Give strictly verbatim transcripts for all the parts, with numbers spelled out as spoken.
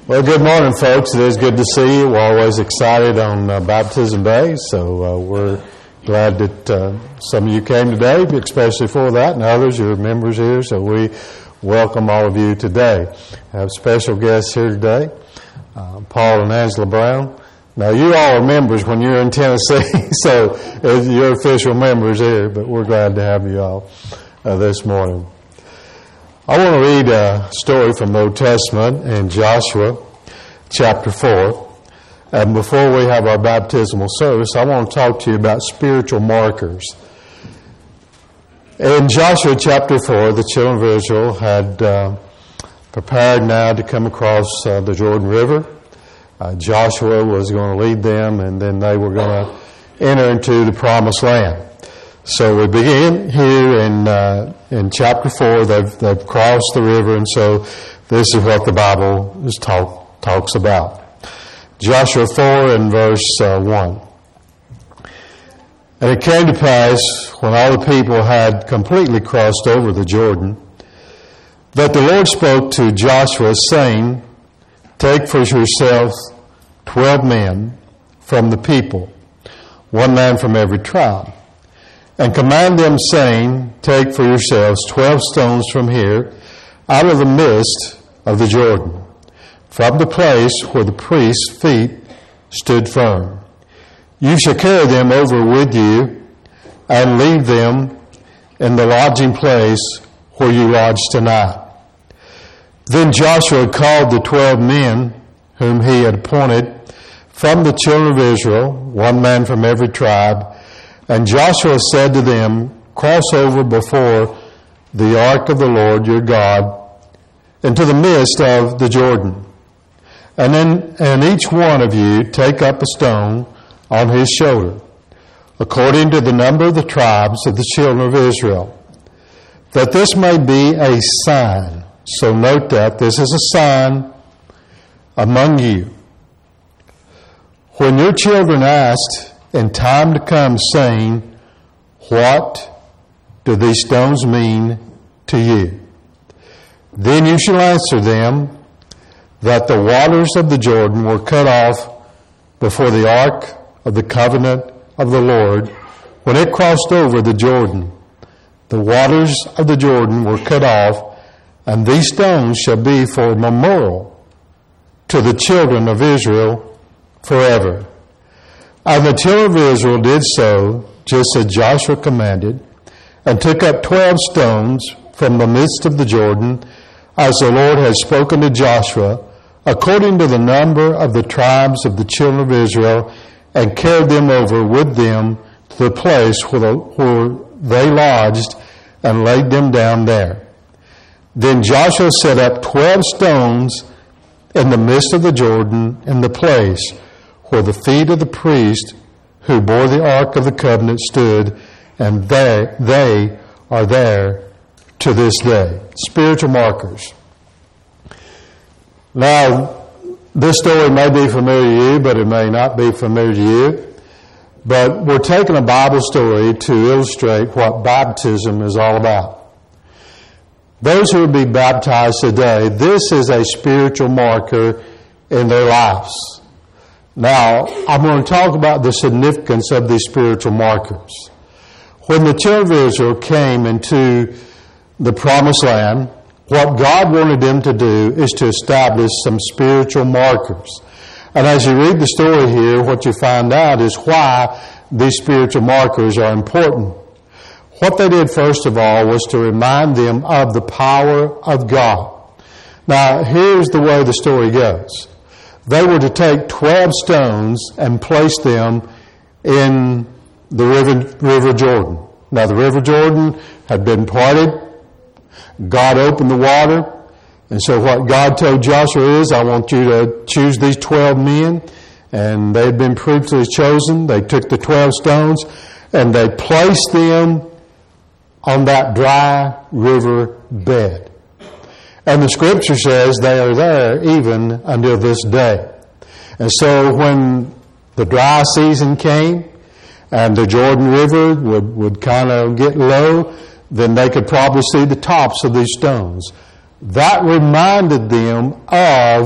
Well, good morning, folks. It is good to see you. We're always excited on uh, Baptism Day, so uh, we're glad that uh, some of you came today, especially for that, and others, you're members here, so we welcome all of you today. I have special guests here today, uh, Paul and Angela Brown. Now, you all are members when you're in Tennessee, so you're official members here, but we're glad to have you all uh, this morning. I want to read a story from the Old Testament in Joshua chapter four. And before we have our baptismal service, I want to talk to you about spiritual markers. In Joshua chapter four, the children of Israel had uh, prepared now to come across uh, the Jordan River. Uh, Joshua was going to lead them, and then they were going to enter into the Promised Land. So we begin here in uh, in chapter four. They've they've crossed the river, and so this is what the Bible is talk, talks about. Joshua four and verse uh, one. And it came to pass, when all the people had completely crossed over the Jordan, that the Lord spoke to Joshua, saying, "Take for yourself twelve men from the people, one man from every tribe. And command them, saying, Take for yourselves twelve stones from here, out of the midst of the Jordan, from the place where the priest's feet stood firm. You shall carry them over with you, and leave them in the lodging place where you lodge tonight." Then Joshua called the twelve men whom he had appointed from the children of Israel, one man from every tribe. And Joshua said to them, "Cross over before the ark of the Lord your God into the midst of the Jordan. And then and each one of you take up a stone on his shoulder, according to the number of the tribes of the children of Israel, that this may be a sign." So note that this is a sign among you. "When your children ask in time to come, saying, What do these stones mean to you? Then you shall answer them that the waters of the Jordan were cut off before the ark of the covenant of the Lord when it crossed over the Jordan. The waters of the Jordan were cut off, and these stones shall be for a memorial to the children of Israel forever." And the children of Israel did so, just as Joshua commanded, and took up twelve stones from the midst of the Jordan, as the Lord had spoken to Joshua, according to the number of the tribes of the children of Israel, and carried them over with them to the place where, the, where they lodged, and laid them down there. Then Joshua set up twelve stones in the midst of the Jordan, in the place where the feet of the priest who bore the ark of the covenant stood, and they, they are there to this day. Spiritual markers. Now, this story may be familiar to you, but it may not be familiar to you. But we're taking a Bible story to illustrate what baptism is all about. Those who will be baptized today, this is a spiritual marker in their lives. Now, I'm going to talk about the significance of these spiritual markers. When the children of Israel came into the Promised Land, what God wanted them to do is to establish some spiritual markers. And as you read the story here, what you find out is why these spiritual markers are important. What they did, first of all, was to remind them of the power of God. Now, here's the way the story goes. They were to take twelve stones and place them in the river, river Jordan. Now, the river Jordan had been parted. God opened the water. And so what God told Joshua is, I want you to choose these twelve men. And they had been previously chosen. They took the twelve stones and they placed them on that dry river bed. And the scripture says they are there even until this day. And so when the dry season came and the Jordan River would, would kind of get low, then they could probably see the tops of these stones. That reminded them of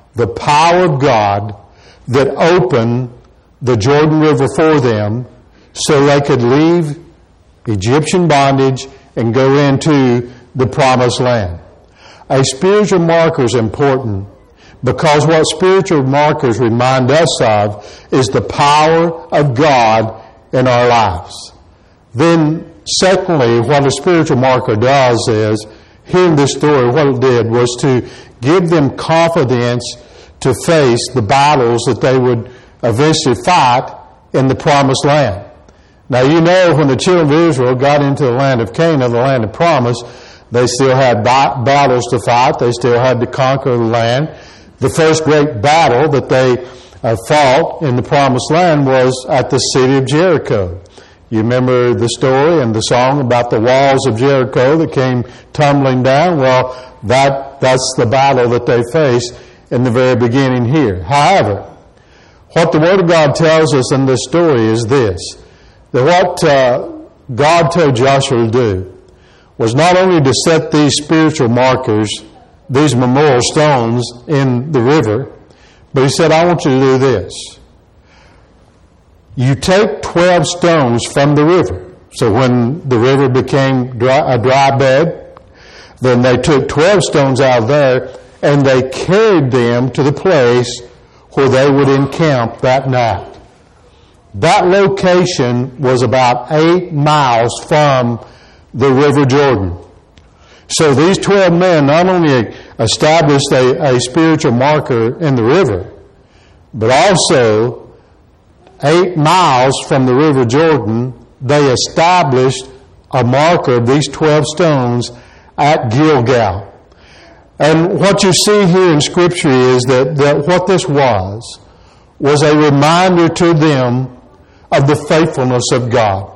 the power of God that opened the Jordan River for them so they could leave Egyptian bondage and go into the promised land. A spiritual marker is important because what spiritual markers remind us of is the power of God in our lives. Then, secondly, what a spiritual marker does is, here in this story, what it did was to give them confidence to face the battles that they would eventually fight in the promised land. Now, you know, when the children of Israel got into the land of Canaan, the land of promise, they still had battles to fight. They still had to conquer the land. The first great battle that they uh, fought in the promised land was at the city of Jericho. You remember the story and the song about the walls of Jericho that came tumbling down? Well, that that's the battle that they faced in the very beginning here. However, what the Word of God tells us in this story is this, that what uh, God told Joshua to do was not only to set these spiritual markers, these memorial stones in the river, but he said, I want you to do this. You take twelve stones from the river. So when the river became dry, a dry bed, then they took twelve stones out of there and they carried them to the place where they would encamp that night. That location was about eight miles from the River Jordan. So these twelve men not only established a, a spiritual marker in the river, but also eight miles from the River Jordan, they established a marker of these twelve stones at Gilgal. And what you see here in Scripture is that, that what this was, was a reminder to them of the faithfulness of God.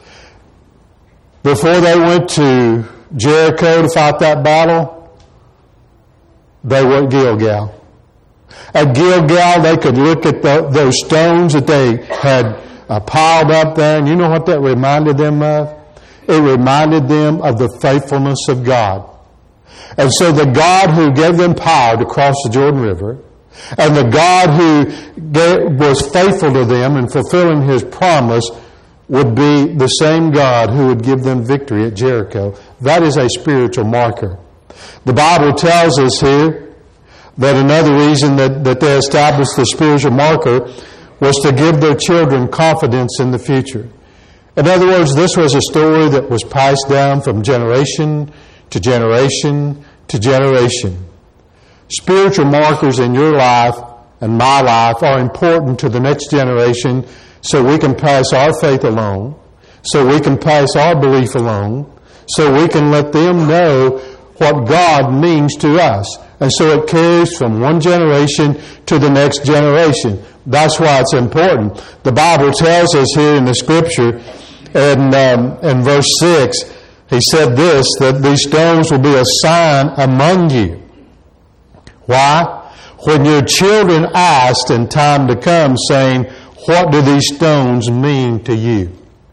Before they went to Jericho to fight that battle, they were at Gilgal. At Gilgal, they could look at the, those stones that they had uh, piled up there, and you know what that reminded them of? It reminded them of the faithfulness of God. And so the God who gave them power to cross the Jordan River, and the God who gave, was faithful to them in fulfilling His promise, would be the same God who would give them victory at Jericho. That is a spiritual marker. The Bible tells us here that another reason that, that they established the spiritual marker was to give their children confidence in the future. In other words, this was a story that was passed down from generation to generation to generation. Spiritual markers in your life and my life are important to the next generation so we can pass our faith along, so we can pass our belief along, so we can let them know what God means to us. And so it carries from one generation to the next generation. That's why it's important. The Bible tells us here in the Scripture, in, um, in verse six, He said this, that these stones will be a sign among you. Why? When your children asked in time to come, saying, what do these stones mean to you?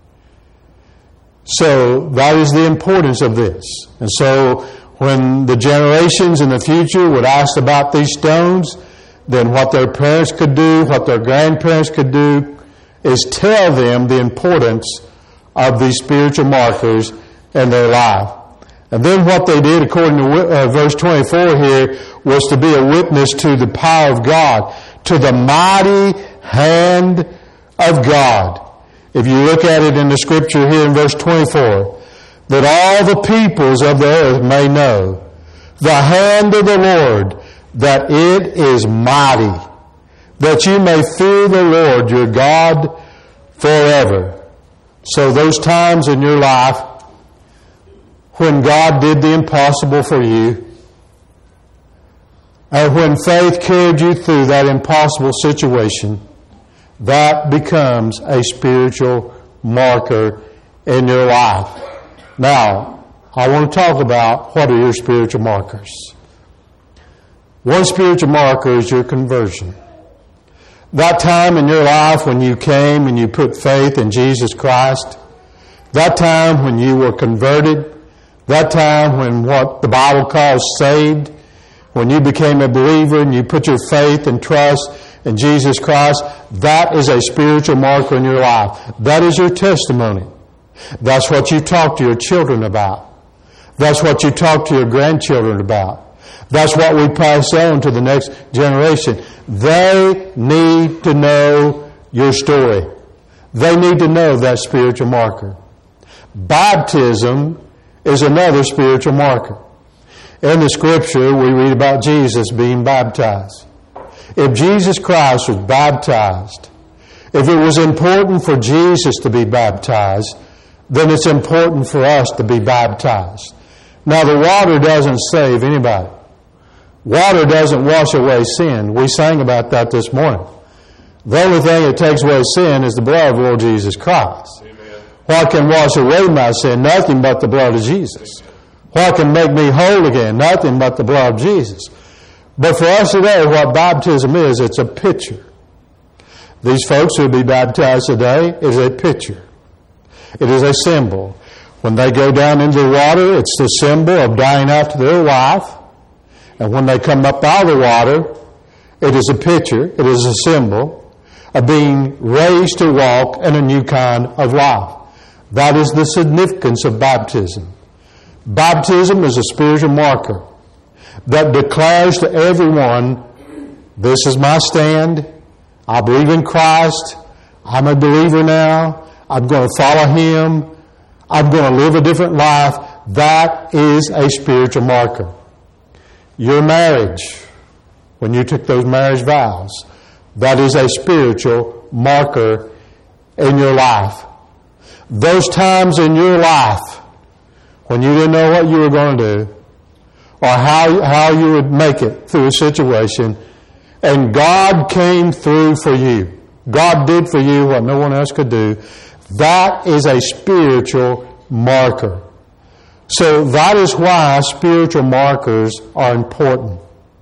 So that is the importance of this. And so when the generations in the future would ask about these stones, then what their parents could do, what their grandparents could do, is tell them the importance of these spiritual markers in their life. And then what they did, according to uh, verse twenty-four here, was to be a witness to the power of God, to the mighty hand of God. If you look at it in the Scripture here in verse twenty-four, that all the peoples of the earth may know the hand of the Lord, that it is mighty, that you may fear the Lord your God forever. So those times in your life when God did the impossible for you, and when faith carried you through that impossible situation, that becomes a spiritual marker in your life. Now, I want to talk about what are your spiritual markers. One spiritual marker is your conversion. That time in your life when you came and you put faith in Jesus Christ, that time when you were converted, that time when what the Bible calls saved, When you became a believer and you put your faith and trust in Jesus Christ, that is a spiritual marker in your life. That is your testimony. That's what you talk to your children about. That's what you talk to your grandchildren about. That's what we pass on to the next generation. They need to know your story. They need to know that spiritual marker. Baptism is another spiritual marker. In the Scripture, we read about Jesus being baptized. If Jesus Christ was baptized, if it was important for Jesus to be baptized, then it's important for us to be baptized. Now, the water doesn't save anybody. Water doesn't wash away sin. We sang about that this morning. The only thing that takes away sin is the blood of the Lord Jesus Christ. Amen. What can wash away my sin? Nothing but the blood of Jesus. What can make me whole again? Nothing but the blood of Jesus. But for us today, what baptism is, it's a picture. These folks who will be baptized today is a picture. It is a symbol. When they go down into the water, it's the symbol of dying after their life. And when they come up out of the water, it is a picture, it is a symbol of being raised to walk in a new kind of life. That is the significance of baptism. Baptism is a spiritual marker that declares to everyone, this is my stand, I believe in Christ, I'm a believer now, I'm going to follow Him, I'm going to live a different life. That is a spiritual marker. Your marriage, when you took those marriage vows, that is a spiritual marker in your life. Those times in your life when you didn't know what you were going to do or how, how you would make it through a situation, and God came through for you. God did for you what no one else could do. That is a spiritual marker. So that is why spiritual markers are important.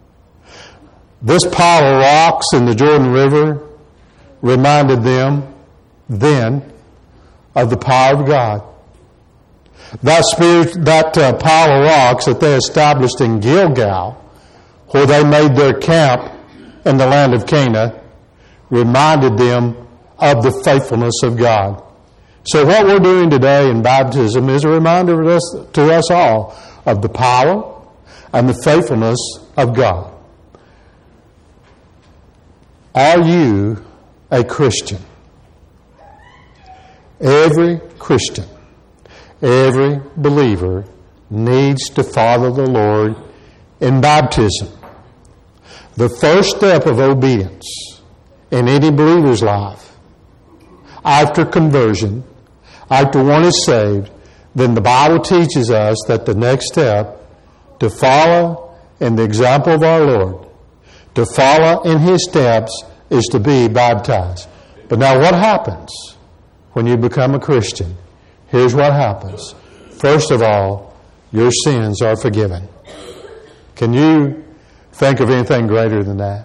This pile of rocks in the Jordan River reminded them then of the power of God. That spirit, that uh, pile of rocks that they established in Gilgal, where they made their camp in the land of Canaan, reminded them of the faithfulness of God. So what we're doing today in baptism is a reminder to us, to us all of the power and the faithfulness of God. Are you a Christian? Every Christian, every believer needs to follow the Lord in baptism. The first step of obedience in any believer's life after conversion, after one is saved, then the Bible teaches us that the next step to follow in the example of our Lord, to follow in His steps, is to be baptized. But now what happens when you become a Christian? Here's what happens. First of all, your sins are forgiven. Can you think of anything greater than that?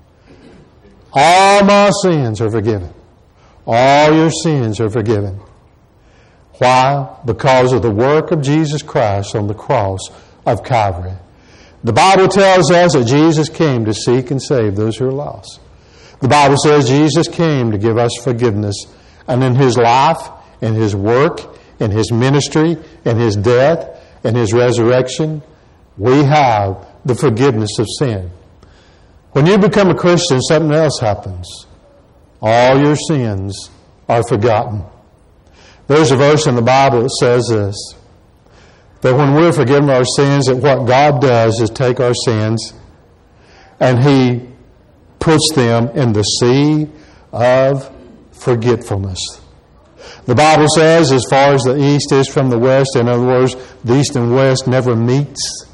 All my sins are forgiven. All your sins are forgiven. Why? Because of the work of Jesus Christ on the cross of Calvary. The Bible tells us that Jesus came to seek and save those who are lost. The Bible says Jesus came to give us forgiveness. And in His life, in His work, in His ministry, in His death, in His resurrection, we have the forgiveness of sin. When you become a Christian, something else happens. All your sins are forgotten. There's a verse in the Bible that says this, that when we're forgiven our sins, that what God does is take our sins and He puts them in the sea of forgetfulness. The Bible says, as far as the east is from the west, in other words, the east and west never meets.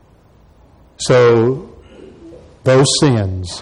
So those sins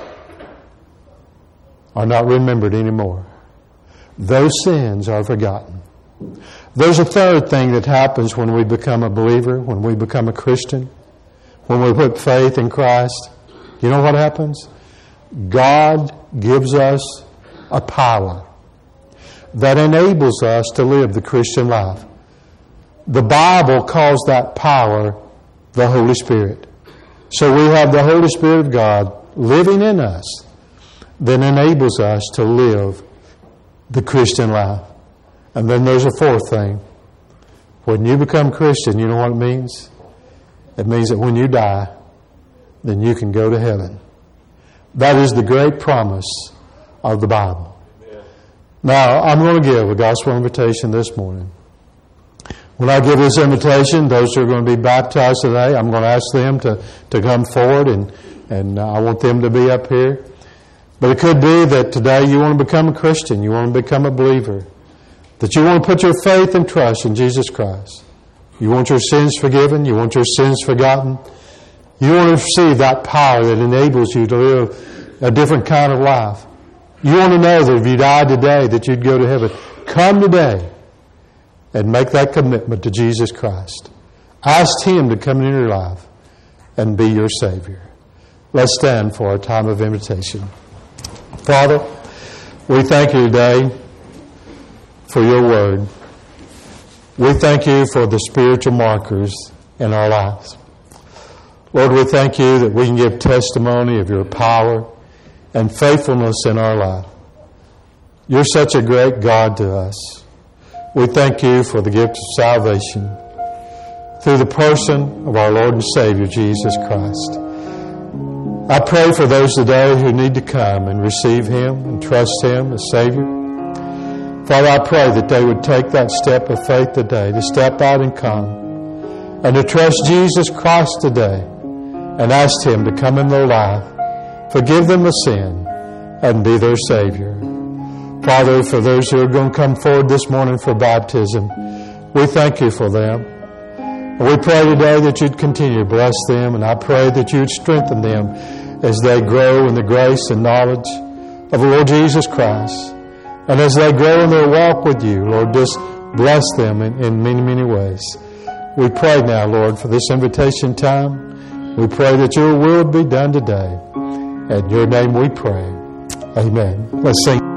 are not remembered anymore. Those sins are forgotten. There's a third thing that happens when we become a believer, when we become a Christian, when we put faith in Christ. You know what happens? God gives us a power that enables us to live the Christian life. The Bible calls that power the Holy Spirit. So we have the Holy Spirit of God living in us that enables us to live the Christian life. And then there's a fourth thing. When you become Christian, you know what it means? It means that when you die, then you can go to heaven. That is the great promise of the Bible. Amen. Now, I'm going to give a gospel invitation this morning. When I give this invitation, those who are going to be baptized today, I'm going to ask them to, to come forward, and, and I want them to be up here. But it could be that today you want to become a Christian, you want to become a believer, that you want to put your faith and trust in Jesus Christ. You want your sins forgiven, you want your sins forgotten. You want to receive that power that enables you to live a different kind of life. You want to know that if you died today, that you'd go to heaven. Come today and make that commitment to Jesus Christ. Ask Him to come into your life and be your Savior. Let's stand for a time of invitation. Father, we thank you today for your word. We thank you for the spiritual markers in our lives. Lord, we thank you that we can give testimony of your power and faithfulness in our life. You're such a great God to us. We thank you for the gift of salvation through the person of our Lord and Savior, Jesus Christ. I pray for those today who need to come and receive Him and trust Him as Savior. Father, I pray that they would take that step of faith today, to step out and come, and to trust Jesus Christ today, and ask Him to come in their life, forgive them of sin, and be their Savior. Father, for those who are going to come forward this morning for baptism, we thank you for them. And we pray today that you'd continue to bless them, and I pray that you'd strengthen them as they grow in the grace and knowledge of the Lord Jesus Christ. And as they grow in their walk with you, Lord, just bless them in, in many, many ways. We pray now, Lord, for this invitation time. We pray that your will be done today. In your name we pray. Amen. Let's sing.